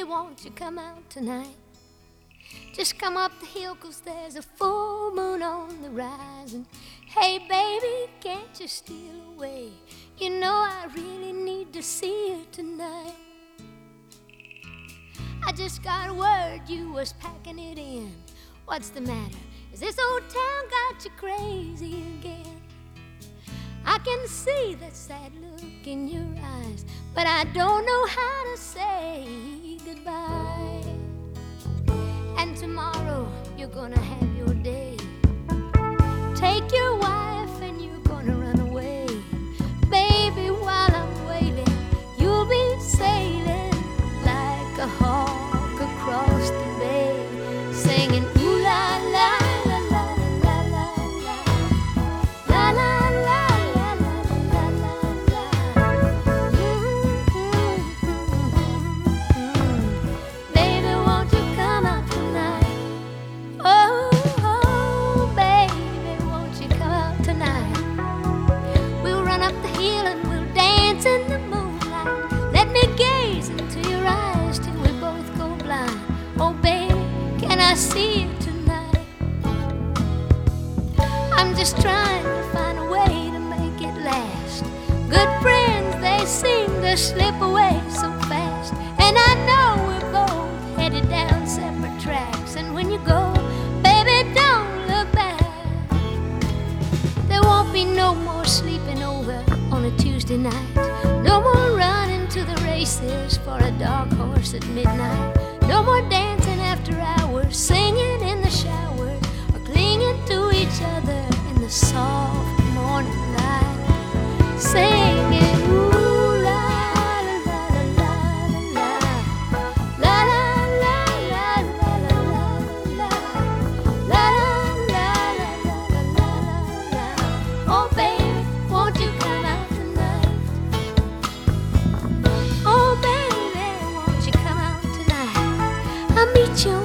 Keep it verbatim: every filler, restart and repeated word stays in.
won't you come out tonight? Just come up the hill, 'cause there's a full moon on the horizon. Hey baby, can't you steal away? You know I really need to see you tonight. I just got word you was packing it in. What's the matter? Is this old town got you crazy again? I can see that sad look in your eyes, but I don't know how to say goodbye. And tomorrow you're gonna have your day. Take your wife and you're gonna run away. Baby, while I'm waiting, you'll be sailing like a hawk across the bay, singing ooh la la la la la la la la la la la la la la. Baby, won't you come out tonight? Oh, oh, baby, won't you come out tonight? We'll run up the hill and we'll dance in the moonlight. Let me gaze into your eyes till we both go blind. Oh, baby, can I see you tonight? I'm just trying to find a way to make it last. Good friends, they seem to slip away so fast. And I know we're both headed down separate tracks. And when you go, baby, don't look back. There won't be no more sleeping over on a Tuesday night. No more running to the races for a dark horse at midnight. No more dancing after hours, singing in the shower, or clinging to each other in the soft morning light, singing ooh la la la la la la la la la la la la la la la la. Oh baby, won't you come out tonight? Oh baby, won't you come out tonight? I'll meet you